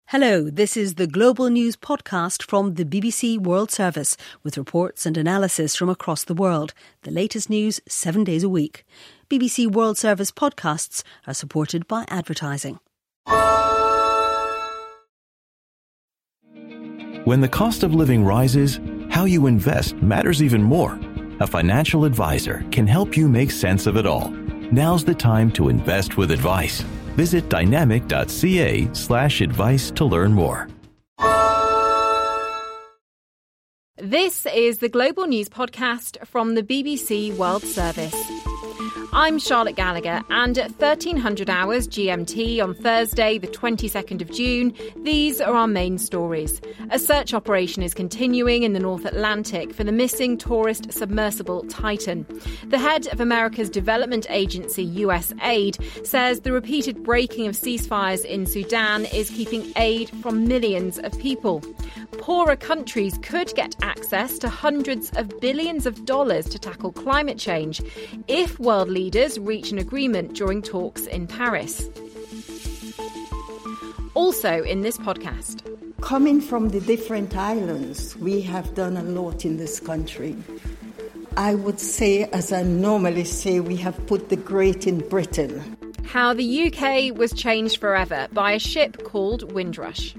Hello, this is the Global News podcast from the BBC World Service with reports and analysis from across the world. The latest news 7 days a week. BBC World Service podcasts are supported by advertising. When the cost of living rises, how you invest matters even more. A financial advisor can help you make sense of it all. Now's the time to invest with advice. Visit dynamic.ca/advice to learn more. This is the Global News podcast from the BBC World Service. I'm Charlotte Gallagher, and at 1300 hours GMT on Thursday, the 22nd of June, these are our main stories. A search operation is continuing in the North Atlantic for the missing tourist submersible Titan. The head of America's development agency, USAID, says the repeated breaking of ceasefires in Sudan is keeping aid from millions of people. Poorer countries could get access to hundreds of billions of dollars to tackle climate change if world leaders reach an agreement during talks in Paris. Also in this podcast. Coming from the different islands, we have done a lot in this country. I would say, as I normally say, we have put the great in Britain. How the UK was changed forever by a ship called Windrush.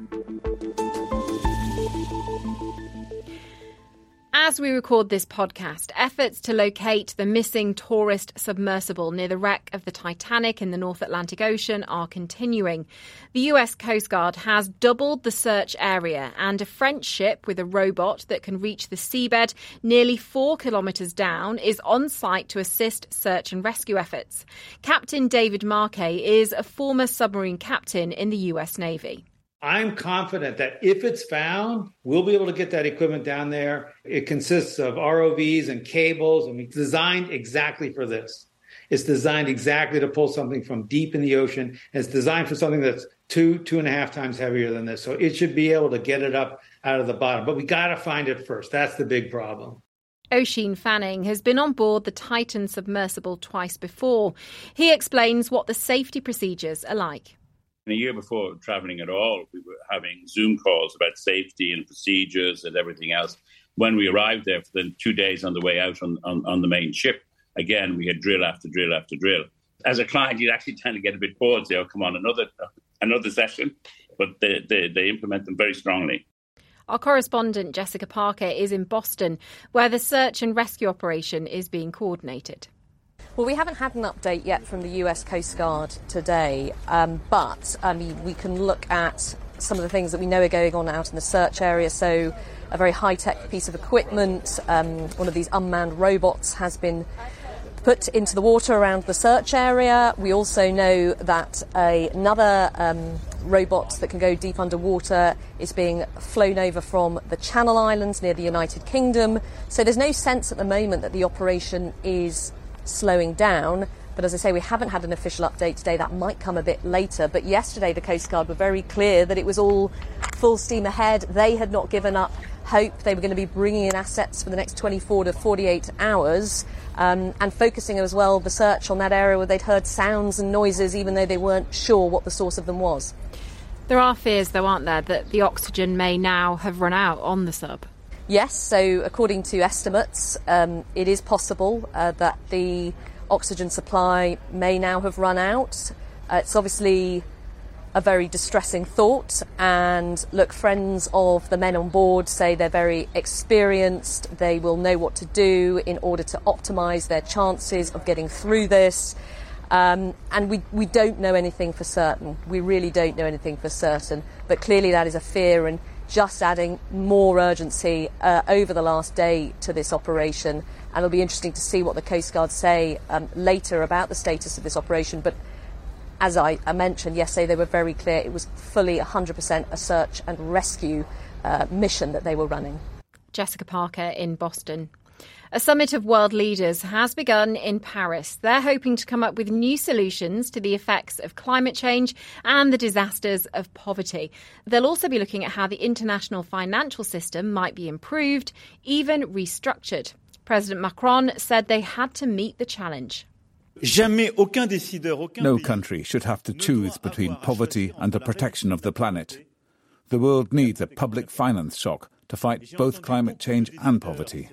As we record this podcast, efforts to locate the missing tourist submersible near the wreck of the Titanic in the North Atlantic Ocean are continuing. The US Coast Guard has doubled the search area, and a French ship with a robot that can reach the seabed nearly 4 kilometres down is on site to assist search and rescue efforts. Captain David Marquet is a former submarine captain in the US Navy. I'm confident that if it's found, we'll be able to get that equipment down there. It consists of ROVs and cables, and it's designed exactly for this. It's designed exactly to pull something from deep in the ocean. And it's designed for something that's 2.5 times heavier than this. So it should be able to get it up out of the bottom. But we got to find it first. That's the big problem. Oisin Fanning has been on board the Titan submersible twice before. He explains what the safety procedures are like. A year before travelling at all, we were having Zoom calls about safety and procedures and everything else. When we arrived there for the 2 days on the way out on the main ship, again, we had drill after drill after drill. As a client, you'd actually tend to get a bit bored, say, oh, come on, another session. But they implement them very strongly. Our correspondent, Jessica Parker, is in Boston, where the search and rescue operation is being coordinated. Well, we haven't had an update yet from the US Coast Guard today, but we can look at some of the things that we know are going on out in the search area. So a very high-tech piece of equipment, one of these unmanned robots has been put into the water around the search area. We also know that another robot that can go deep underwater is being flown over from the Channel Islands near the United Kingdom. So there's no sense at the moment that the operation is slowing down, but as I say, we haven't had an official update today. That might come a bit later, but yesterday the Coast Guard were very clear that it was all full steam ahead. They had not given up hope. They were going to be bringing in assets for the next 24 to 48 hours and focusing as well the search on that area where they'd heard sounds and noises even though they weren't sure what the source of them was. There are fears, though, aren't there, that the oxygen may now have run out on the sub? Yes, so according to estimates, it is possible that the oxygen supply may now have run out. It's obviously a very distressing thought, and look, friends of the men on board say they're very experienced. They will know what to do in order to optimise their chances of getting through this. And we don't know anything for certain. We really don't know anything for certain, but clearly that is a fear, and just adding more urgency over the last day to this operation. And it'll be interesting to see what the Coast Guard say later about the status of this operation. But as I mentioned yesterday, they were very clear it was fully 100% a search and rescue mission that they were running. Jessica Parker in Boston. A summit of world leaders has begun in Paris. They're hoping to come up with new solutions to the effects of climate change and the disasters of poverty. They'll also be looking at how the international financial system might be improved, even restructured. President Macron said they had to meet the challenge. No country should have to choose between poverty and the protection of the planet. The world needs a public finance shock to fight both climate change and poverty.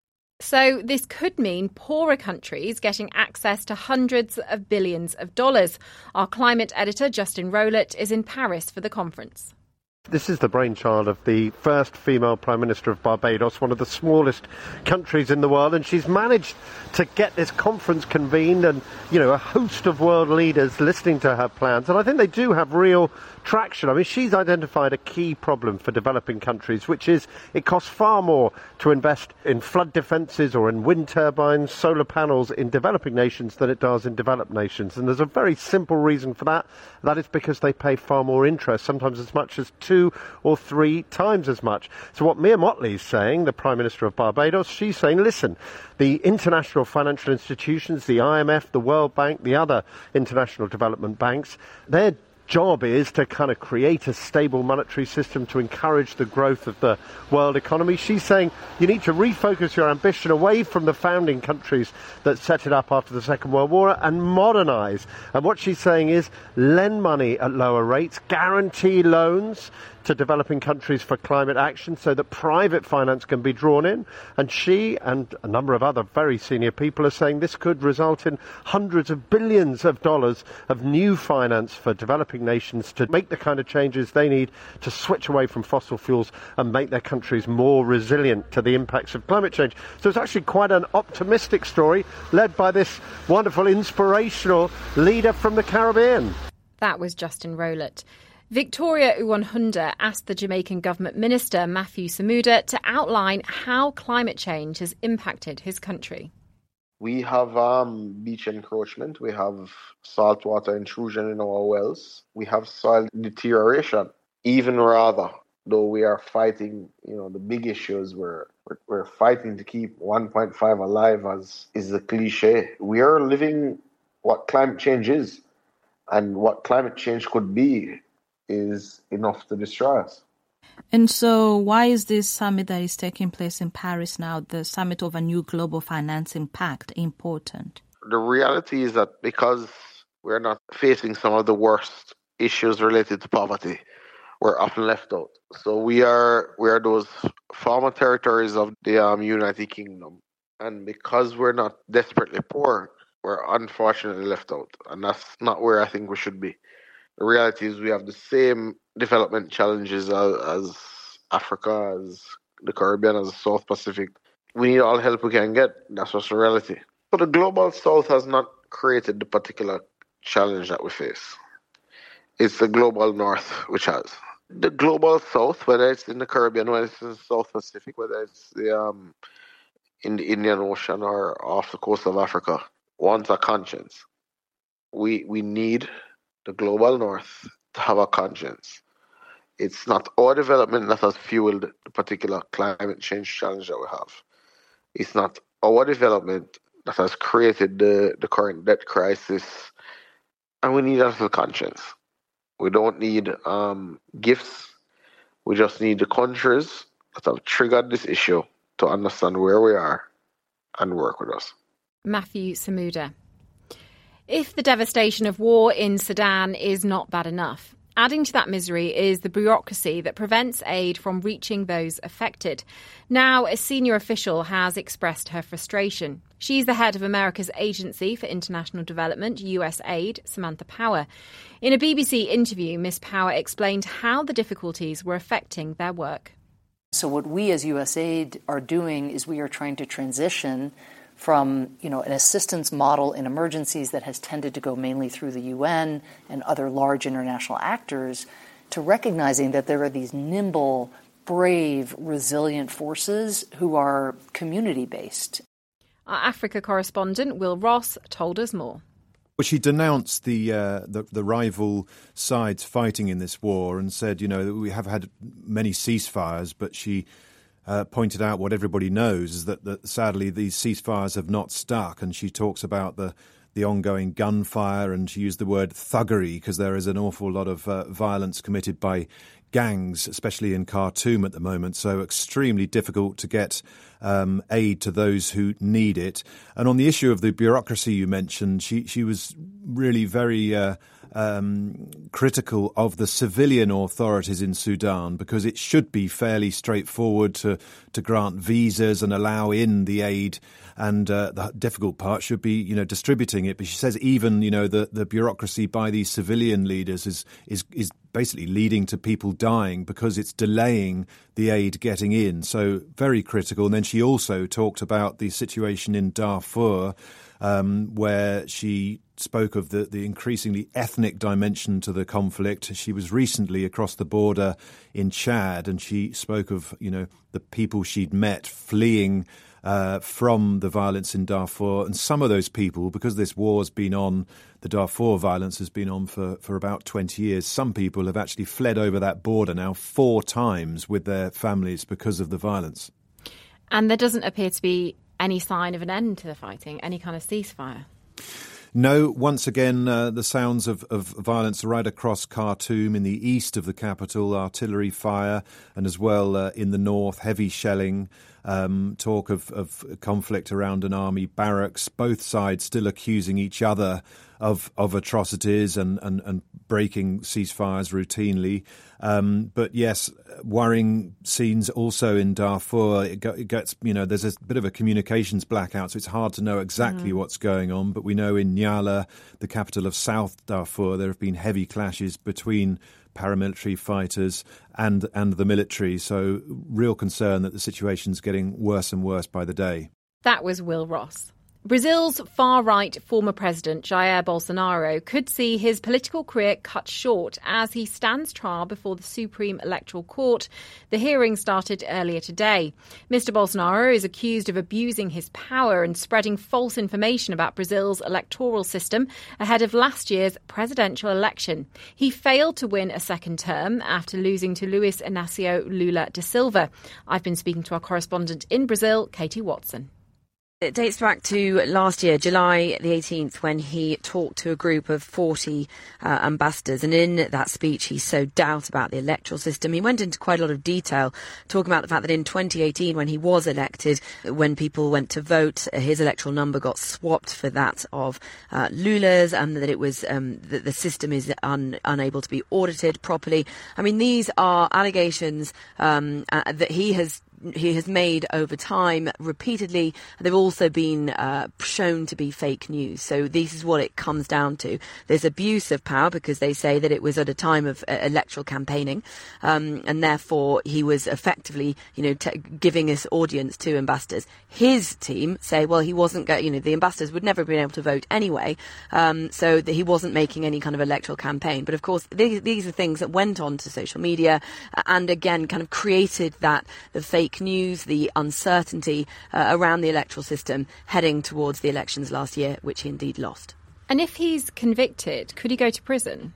So this could mean poorer countries getting access to hundreds of billions of dollars. Our climate editor, Justin Rowlett, is in Paris for the conference. This is the brainchild of the first female Prime Minister of Barbados, one of the smallest countries in the world, and she's managed to get this conference convened and, a host of world leaders listening to her plans. And I think they do have real traction. I mean, she's identified a key problem for developing countries, which is it costs far more to invest in flood defences or in wind turbines, solar panels in developing nations than it does in developed nations. And there's a very simple reason for that. That is because they pay far more interest, sometimes as much as 2 or 3 times as much. So what Mia Mottley is saying, the Prime Minister of Barbados, she's saying, listen, the international financial institutions, the IMF, the World Bank, the other international development banks, their job is to kind of create a stable monetary system to encourage the growth of the world economy. She's saying you need to refocus your ambition away from the founding countries that set it up after the Second World War and modernise. And what she's saying is lend money at lower rates, guarantee loans to developing countries for climate action so that private finance can be drawn in. And she and a number of other very senior people are saying this could result in hundreds of billions of dollars of new finance for developing nations to make the kind of changes they need to switch away from fossil fuels and make their countries more resilient to the impacts of climate change. So it's actually quite an optimistic story led by this wonderful, inspirational leader from the Caribbean. That was Justin Rowlett. Victoria Uwonhunda asked the Jamaican government minister, Matthew Samuda, to outline how climate change has impacted his country. We have beach encroachment, we have saltwater intrusion in our wells, we have soil deterioration. Even rather, though we are fighting, the big issues, we're fighting to keep 1.5 alive, as is the cliche. We are living what climate change is, and what climate change could be is enough to destroy us. And so why is this summit that is taking place in Paris now, the Summit of a New Global Financing Pact, important? The reality is that because we're not facing some of the worst issues related to poverty, we're often left out. So we are those former territories of the United Kingdom. And because we're not desperately poor, we're unfortunately left out. And that's not where I think we should be. The reality is we have the same development challenges as Africa, as the Caribbean, as the South Pacific. We need all help we can get. That's what's the reality. But the Global South has not created the particular challenge that we face. It's the Global North which has. The Global South, whether it's in the Caribbean, whether it's in the South Pacific, whether it's in the Indian Ocean or off the coast of Africa, wants a conscience. We need the Global North to have a conscience. It's not our development that has fueled the particular climate change challenge that we have. It's not our development that has created the current debt crisis. And we need a little conscience. We don't need gifts. We just need the countries that have triggered this issue to understand where we are and work with us. Matthew Samuda. If the devastation of war in Sudan is not bad enough, adding to that misery is the bureaucracy that prevents aid from reaching those affected. Now, a senior official has expressed her frustration. She's the head of America's Agency for International Development, USAID, Samantha Power. In a BBC interview, Ms. Power explained how the difficulties were affecting their work. So what we as USAID are doing is we are trying to transition from, an assistance model in emergencies that has tended to go mainly through the UN and other large international actors to recognizing that there are these nimble, brave, resilient forces who are community-based. Our Africa correspondent, Will Ross, told us more. Well, she denounced the rival sides fighting in this war and said, that we have had many ceasefires, but she pointed out what everybody knows is that sadly these ceasefires have not stuck. And she talks about the ongoing gunfire, and she used the word thuggery because there is an awful lot of violence committed by gangs, especially in Khartoum at the moment. So extremely difficult to get aid to those who need it. And on the issue of the bureaucracy you mentioned, she was really very critical of the civilian authorities in Sudan, because it should be fairly straightforward to grant visas and allow in the aid. And the difficult part should be, distributing it. But she says even, the bureaucracy by these civilian leaders is basically leading to people dying because it's delaying the aid getting in. So very critical. And then she also talked about the situation in Darfur, where she spoke of the increasingly ethnic dimension to the conflict. She was recently across the border in Chad, and she spoke of, the people she'd met fleeing from the violence in Darfur. And some of those people, because this war's been on, the Darfur violence has been on for about 20 years, some people have actually fled over that border now 4 times with their families because of the violence. And there doesn't appear to be any sign of an end to the fighting, any kind of ceasefire? No, once again, the sounds of violence right across Khartoum, in the east of the capital, artillery fire, and as well in the north, heavy shelling, talk of conflict around an army barracks, both sides still accusing each other of atrocities and breaking ceasefires routinely. But yes, worrying scenes also in Darfur. It gets, there's a bit of a communications blackout, so it's hard to know exactly what's going on. But we know in Nyala, the capital of South Darfur, there have been heavy clashes between paramilitary fighters and the military. So real concern that the situation's getting worse and worse by the day. That was Will Ross. Brazil's far-right former president Jair Bolsonaro could see his political career cut short as he stands trial before the Supreme Electoral Court. The hearing started earlier today. Mr. Bolsonaro is accused of abusing his power and spreading false information about Brazil's electoral system ahead of last year's presidential election. He failed to win a second term after losing to Luiz Inácio Lula da Silva. I've been speaking to our correspondent in Brazil, Katie Watson. It dates back to last year, July the 18th, when he talked to a group of 40 ambassadors. And in that speech, he sowed doubt about the electoral system. He went into quite a lot of detail, talking about the fact that in 2018, when he was elected, when people went to vote, his electoral number got swapped for that of Lula's, and that it was that the system is unable to be audited properly. I mean, these are allegations that he has made over time repeatedly. They've also been shown to be fake news. So this is what it comes down to. There's abuse of power because they say that it was at a time of electoral campaigning, and therefore he was effectively, giving his audience to ambassadors. His team say, well, he wasn't the ambassadors would never have been able to vote anyway, so that he wasn't making any kind of electoral campaign. But of course, these are things that went on to social media and again kind of created the fake news, the uncertainty around the electoral system heading towards the elections last year, which he indeed lost. And if he's convicted, could he go to prison?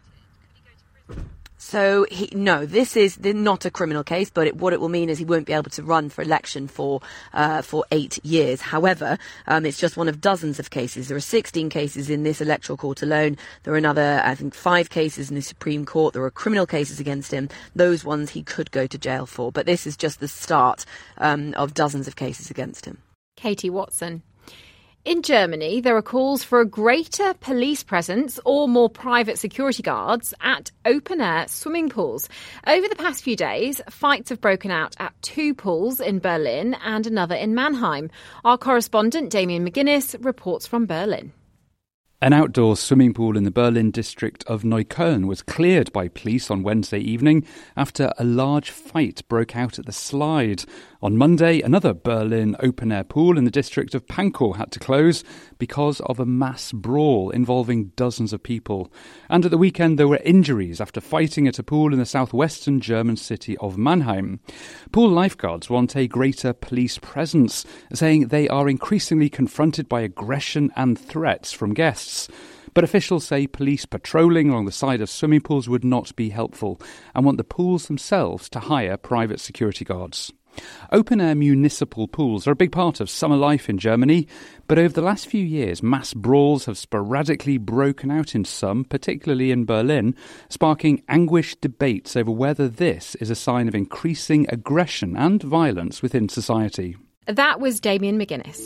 So, this is not a criminal case, but what it will mean is he won't be able to run for election for 8 years. However, it's just one of dozens of cases. There are 16 cases in this electoral court alone. There are another, 5 cases in the Supreme Court. There are criminal cases against him. Those ones he could go to jail for. But this is just the start of dozens of cases against him. Katie Watson. In Germany, there are calls for a greater police presence or more private security guards at open-air swimming pools. Over the past few days, fights have broken out at 2 pools in Berlin and another in Mannheim. Our correspondent Damien McGuinness reports from Berlin. An outdoor swimming pool in the Berlin district of Neukölln was cleared by police on Wednesday evening after a large fight broke out at the slide. On Monday, another Berlin open-air pool in the district of Pankow had to close because of a mass brawl involving dozens of people. And at the weekend, there were injuries after fighting at a pool in the southwestern German city of Mannheim. Pool lifeguards want a greater police presence, saying they are increasingly confronted by aggression and threats from guests. But officials say police patrolling along the side of swimming pools would not be helpful and want the pools themselves to hire private security guards. Open-air municipal pools are a big part of summer life in Germany, but over the last few years, mass brawls have sporadically broken out in some, particularly in Berlin, sparking anguished debates over whether this is a sign of increasing aggression and violence within society. That was Damien McGuinness.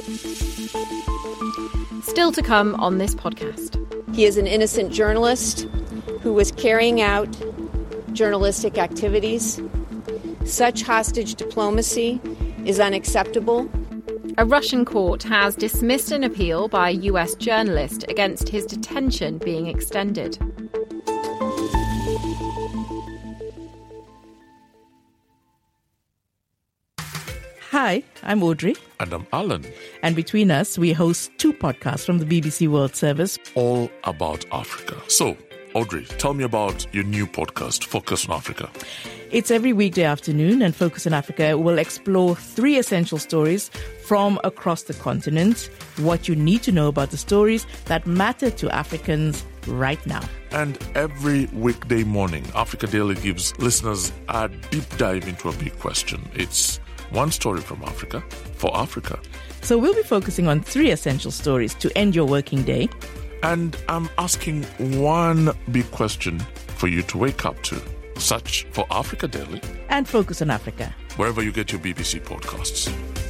Still to come on this podcast. He is an innocent journalist who was carrying out journalistic activities. Such hostage diplomacy is unacceptable. A Russian court has dismissed an appeal by a US journalist against his detention being extended. Hi, I'm Audrey. And I'm Alan. And between us, we host 2 podcasts from the BBC World Service. All about Africa. So, Audrey, tell me about your new podcast, Focus on Africa. It's every weekday afternoon, and Focus on Africa will explore 3 essential stories from across the continent, what you need to know about the stories that matter to Africans right now. And every weekday morning, Africa Daily gives listeners a deep dive into a big question. It's one story from Africa for Africa. So we'll be focusing on 3 essential stories to end your working day. And I'm asking one big question for you to wake up to. Search for Africa Daily and Focus on Africa wherever you get your BBC podcasts.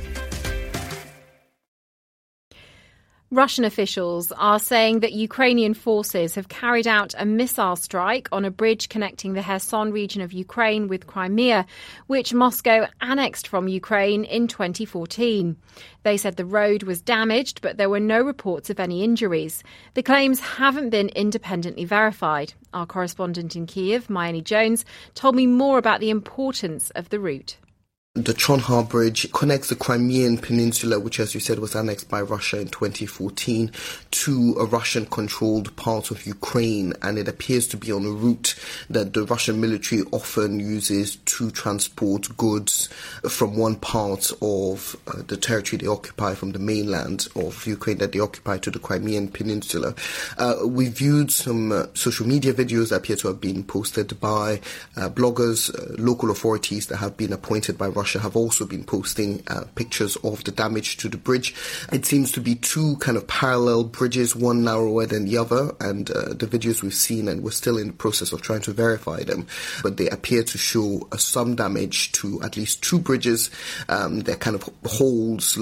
Russian officials are saying that Ukrainian forces have carried out a missile strike on a bridge connecting the Kherson region of Ukraine with Crimea, which Moscow annexed from Ukraine in 2014. They said the road was damaged, but there were no reports of any injuries. The claims haven't been independently verified. Our correspondent in Kiev, Mayeni Jones, told me more about the importance of the route. The Chonhar Bridge connects the Crimean Peninsula, which, as you said, was annexed by Russia in 2014, to a Russian-controlled part of Ukraine, and it appears to be on a route that the Russian military often uses to transport goods from one part of the territory they occupy from the mainland of Ukraine that they occupy to the Crimean Peninsula. We viewed some social media videos that appear to have been posted by bloggers. Local authorities that have been appointed by Russia have also been posting pictures of the damage to the bridge. It seems to be 2 kind of parallel bridges, one narrower than the other, and the videos we've seen, and we're still in the process of trying to verify them, but they appear to show some damage to at least 2 bridges. They're kind of holes,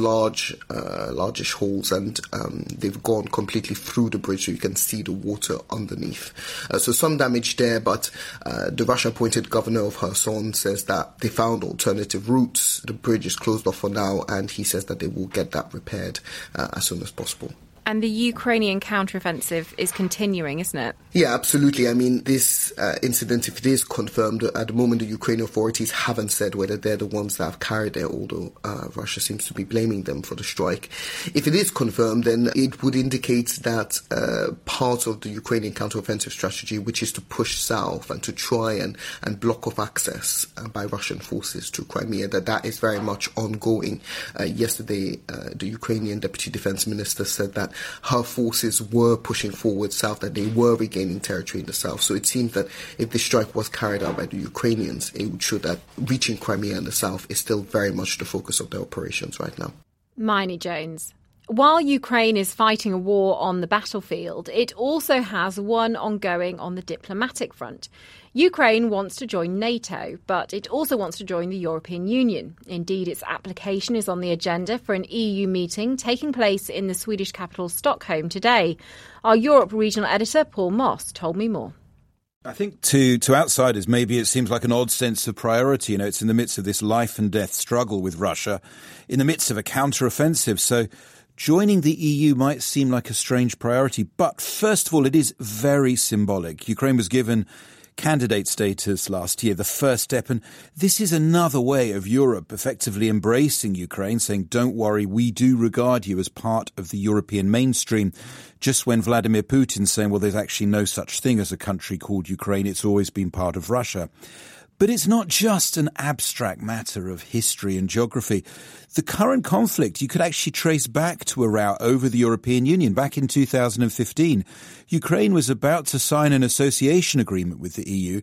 largish holes, and they've gone completely through the bridge, so you can see the water underneath. So some damage there, but the Russian-appointed governor of Kherson says that they found alternative routes. The bridge is closed off for now, and he says that they will get that repaired as soon as possible. And the Ukrainian counteroffensive is continuing, isn't it? Yeah, absolutely. I mean, this incident, if it is confirmed, at the moment the Ukrainian authorities haven't said whether they're the ones that have carried it, although Russia seems to be blaming them for the strike. If it is confirmed, then it would indicate that part of the Ukrainian counteroffensive strategy, which is to push south and to try and block off access by Russian forces to Crimea, that is very much ongoing. Yesterday, the Ukrainian Deputy Defense Minister said that her forces were pushing forward south, that they were regaining territory in the south. So it seems that if the strike was carried out by the Ukrainians, it would show that reaching Crimea in the south is still very much the focus of their operations right now. Mayeni Jones. While Ukraine is fighting a war on the battlefield, it also has one ongoing on the diplomatic front. Ukraine wants to join NATO, but it also wants to join the European Union. Indeed, its application is on the agenda for an EU meeting taking place in the Swedish capital Stockholm today. Our Europe regional editor, Paul Moss, told me more. I think to outsiders, maybe it seems like an odd sense of priority. You know, it's in the midst of this life and death struggle with Russia, in the midst of a counter-offensive. So joining the EU might seem like a strange priority. But first of all, it is very symbolic. Ukraine was given candidate status last year, the first step. And this is another way of Europe effectively embracing Ukraine, saying, don't worry, we do regard you as part of the European mainstream. Just when Vladimir Putin's saying, well, there's actually no such thing as a country called Ukraine. It's always been part of Russia. But it's not just an abstract matter of history and geography. The current conflict you could actually trace back to a row over the European Union. Back in 2015, Ukraine was about to sign an association agreement with the EU,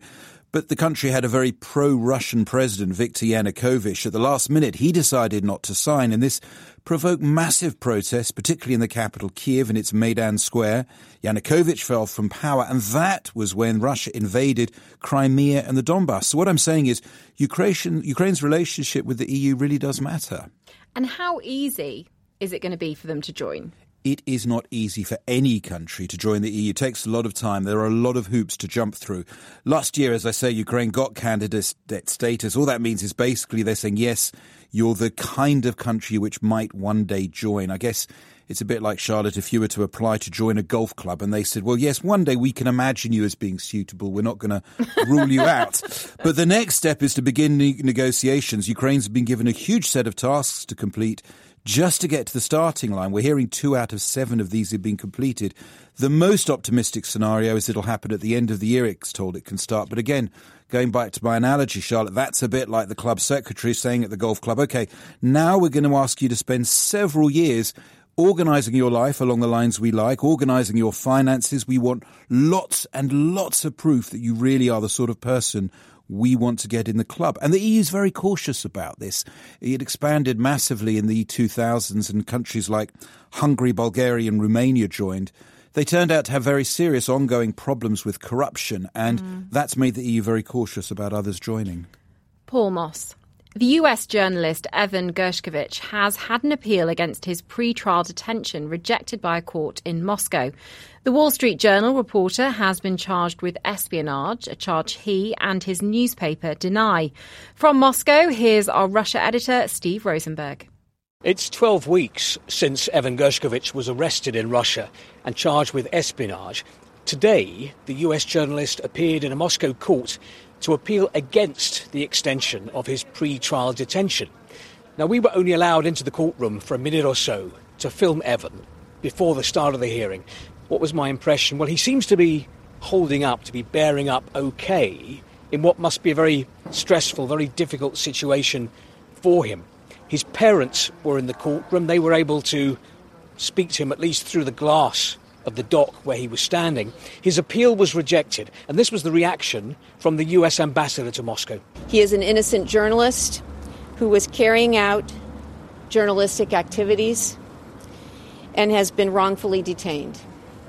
But the country had a very pro-Russian president, Viktor Yanukovych. At the last minute, he decided not to sign, and this provoked massive protests, particularly in the capital, Kiev, and its Maidan Square. Yanukovych fell from power, and that was when Russia invaded Crimea and the Donbass. So what I'm saying is Ukraine's relationship with the EU really does matter. And how easy is it going to be for them to join? It is not easy for any country to join the EU. It takes a lot of time. There are a lot of hoops to jump through. Last year, as I say, Ukraine got candidate status. All that means is basically they're saying, yes, you're the kind of country which might one day join. I guess it's a bit like, Charlotte, if you were to apply to join a golf club and they said, well, yes, one day we can imagine you as being suitable. We're not going to rule you out. But the next step is to begin negotiations. Ukraine's been given a huge set of tasks to complete just to get to the starting line. We're hearing 2 out of 7 of these have been completed. The most optimistic scenario is it'll happen at the end of the year. It's told it can start. But again, going back to my analogy, Charlotte, that's a bit like the club secretary saying at the golf club, OK, now we're going to ask you to spend several years organising your life along the lines we like, organising your finances. We want lots and lots of proof that you really are the sort of person we want to get in the club. And the EU is very cautious about this. It expanded massively in the 2000s, and countries like Hungary, Bulgaria and Romania joined. They turned out to have very serious ongoing problems with corruption, and that's made the EU very cautious about others joining. Paul Moss. The US journalist Evan Gershkovich has had an appeal against his pre-trial detention rejected by a court in Moscow. The Wall Street Journal reporter has been charged with espionage, a charge he and his newspaper deny. From Moscow, here's our Russia editor, Steve Rosenberg. It's 12 weeks since Evan Gershkovich was arrested in Russia and charged with espionage. Today, the US journalist appeared in a Moscow court to appeal against the extension of his pre-trial detention. Now, we were only allowed into the courtroom for a minute or so to film Evan before the start of the hearing. What was my impression? Well, he seems to be holding up, to be bearing up okay in what must be a very stressful, very difficult situation for him. His parents were in the courtroom. They were able to speak to him at least through the glass of the dock where he was standing. His appeal was rejected, and this was the reaction from the US ambassador to Moscow. He is an innocent journalist who was carrying out journalistic activities and has been wrongfully detained.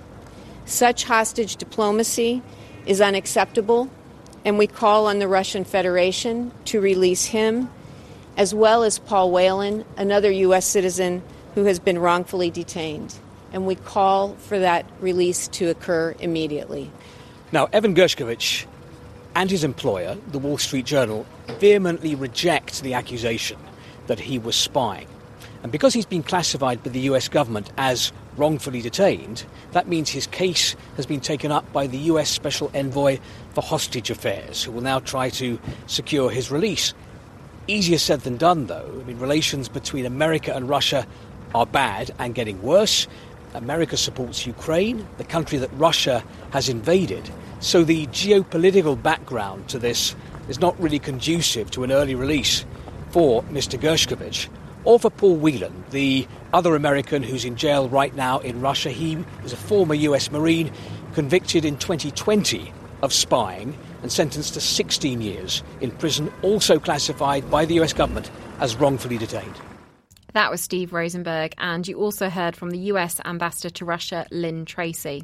Such hostage diplomacy is unacceptable, and we call on the Russian Federation to release him, as well as Paul Whelan, another U.S. citizen who has been wrongfully detained. And we call for that release to occur immediately. Now, Evan Gershkovich and his employer, the Wall Street Journal, vehemently reject the accusation that he was spying. And because he's been classified by the US government as wrongfully detained, that means his case has been taken up by the US Special Envoy for Hostage Affairs, who will now try to secure his release. Easier said than done, though. I mean, relations between America and Russia are bad and getting worse. America supports Ukraine, the country that Russia has invaded. So the geopolitical background to this is not really conducive to an early release for Mr. Gershkovich or for Paul Whelan, the other American who's in jail right now in Russia. He is a former US Marine convicted in 2020 of spying and sentenced to 16 years in prison, also classified by the US government as wrongfully detained. That was Steve Rosenberg, and you also heard from the US Ambassador to Russia, Lynn Tracy.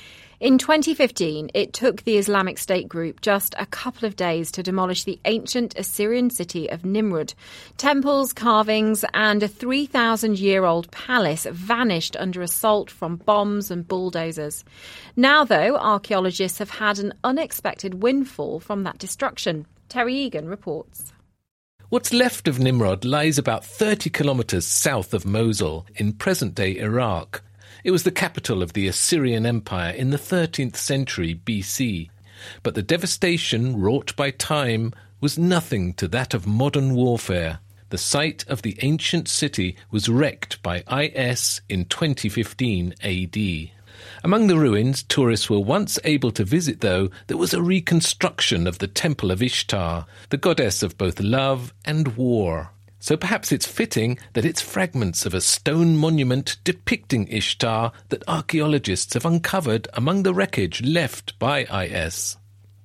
In 2015, it took the Islamic State group just a couple of days to demolish the ancient Assyrian city of Nimrud. Temples, carvings, and a 3,000-year-old palace vanished under assault from bombs and bulldozers. Now, though, archaeologists have had an unexpected windfall from that destruction. Terry Egan reports. What's left of Nimrud lies about 30 kilometres south of Mosul in present-day Iraq. It was the capital of the Assyrian Empire in the 13th century BC. But the devastation wrought by time was nothing to that of modern warfare. The site of the ancient city was wrecked by IS in 2015 AD. Among the ruins tourists were once able to visit, though, there was a reconstruction of the Temple of Ishtar, the goddess of both love and war. So perhaps it's fitting that it's fragments of a stone monument depicting Ishtar that archaeologists have uncovered among the wreckage left by IS.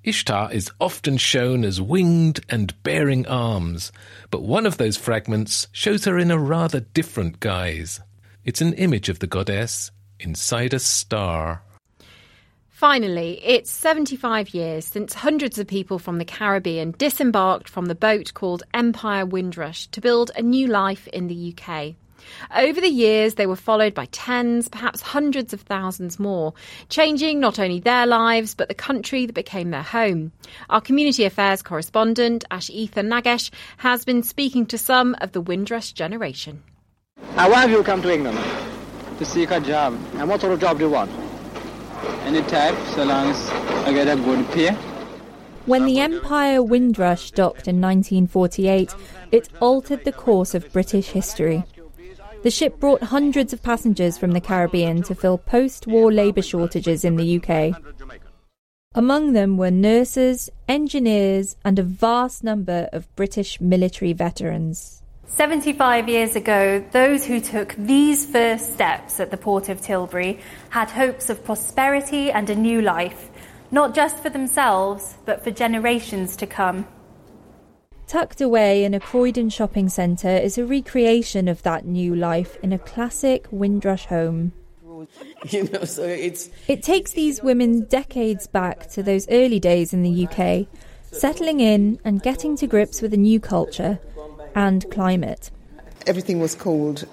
Ishtar is often shown as winged and bearing arms, but one of those fragments shows her in a rather different guise. It's an image of the goddess inside a star. Finally, it's 75 years since hundreds of people from the Caribbean disembarked from the boat called Empire Windrush to build a new life in the UK. Over the years, they were followed by tens, perhaps hundreds of thousands more, changing not only their lives, but the country that became their home. Our community affairs correspondent, Ashitha Nagesh, has been speaking to some of the Windrush generation. Why have you come to England? To seek a job. And what sort of job do you want? Any type, so long as I get a good pay. When the Empire Windrush docked in 1948, it altered the course of British history. The ship brought hundreds of passengers from the Caribbean to fill post-war labour shortages in the UK. Among them were nurses, engineers, and a vast number of British military veterans. 75 years ago, those who took these first steps at the port of Tilbury had hopes of prosperity and a new life, not just for themselves, but for generations to come. Tucked away in a Croydon shopping centre is a recreation of that new life in a classic Windrush home. It takes these women decades back to those early days in the UK, settling in and getting to grips with a new culture and climate. Everything was cold.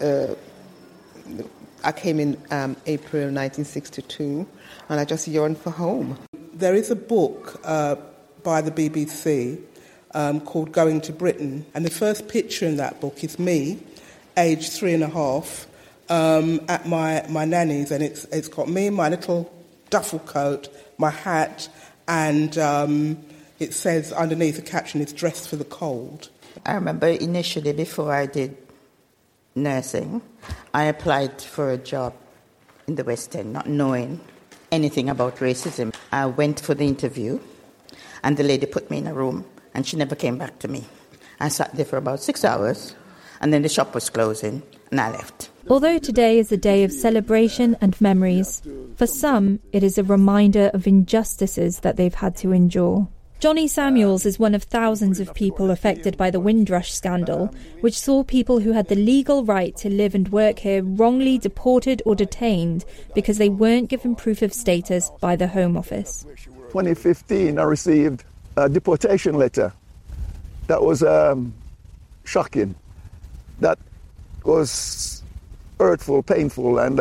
I came in April 1962 and I just yearned for home. There is a book by the BBC called Going to Britain, and the first picture in that book is me, aged 3.5, at my nanny's, and it's got me, my little duffel coat, my hat, and it says underneath the caption, "It's dressed for the cold." I remember initially, before I did nursing, I applied for a job in the West End, not knowing anything about racism. I went for the interview, and the lady put me in a room, and she never came back to me. I sat there for about 6 hours, and then the shop was closing, and I left. Although today is a day of celebration and memories, for some it is a reminder of injustices that they've had to endure. Johnny Samuels is one of thousands of people affected by the Windrush scandal, which saw people who had the legal right to live and work here wrongly deported or detained because they weren't given proof of status by the Home Office. 2015, I received a deportation letter. That was shocking. That was hurtful, painful, and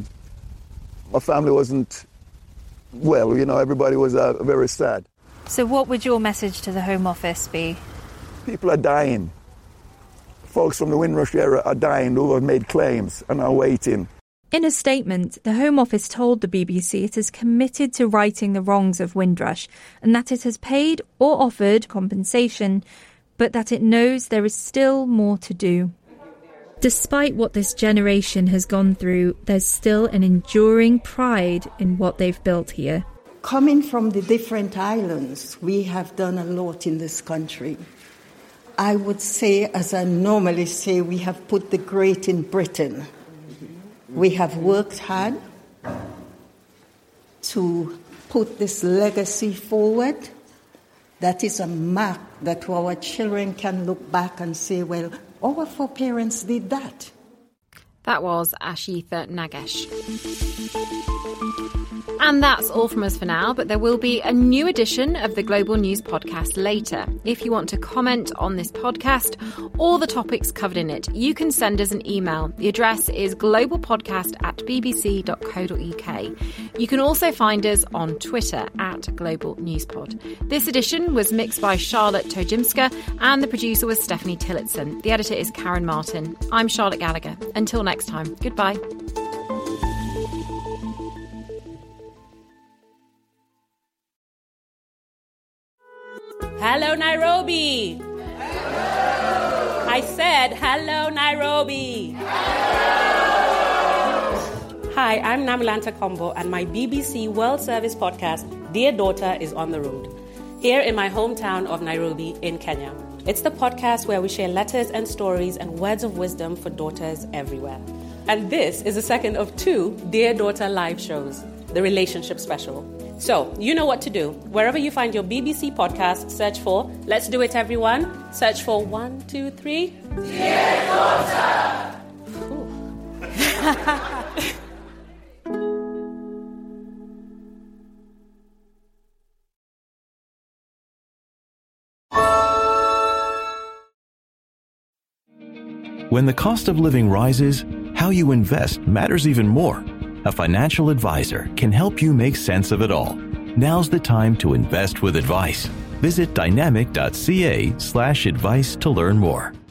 my family wasn't well. You know, everybody was very sad. So what would your message to the Home Office be? People are dying. Folks from the Windrush area are dying who have made claims and are waiting. In a statement, the Home Office told the BBC it is committed to righting the wrongs of Windrush and that it has paid or offered compensation, but that it knows there is still more to do. Despite what this generation has gone through, there's still an enduring pride in what they've built here. Coming from the different islands, we have done a lot in this country. I would say, as I normally say, we have put the great in Britain. We have worked hard to put this legacy forward. That is a map that our children can look back and say, well, our foreparents did that. That was Ashitha Nagesh. And that's all from us for now, but there will be a new edition of the Global News Podcast later. If you want to comment on this podcast or the topics covered in it, you can send us an email. The address is globalpodcast@bbc.co.uk. You can also find us on Twitter @GlobalNewsPod. This edition was mixed by Charlotte Tojimska and the producer was Stephanie Tillotson. The editor is Karen Martin. I'm Charlotte Gallagher. Until next time, goodbye. Hello, Nairobi. Hello. I said, hello, Nairobi. Hello. Hi, I'm Namalanta Kombo, and my BBC World Service podcast, Dear Daughter, is on the road, here in my hometown of Nairobi in Kenya. It's the podcast where we share letters and stories and words of wisdom for daughters everywhere. And this is the second of 2 Dear Daughter live shows, the relationship special. So, you know what to do. Wherever you find your BBC podcast, search for Let's Do It Everyone. Search for 1, 2, 3. Dear Daughter! When the cost of living rises, how you invest matters even more. A financial advisor can help you make sense of it all. Now's the time to invest with advice. Visit dynamic.ca/advice to learn more.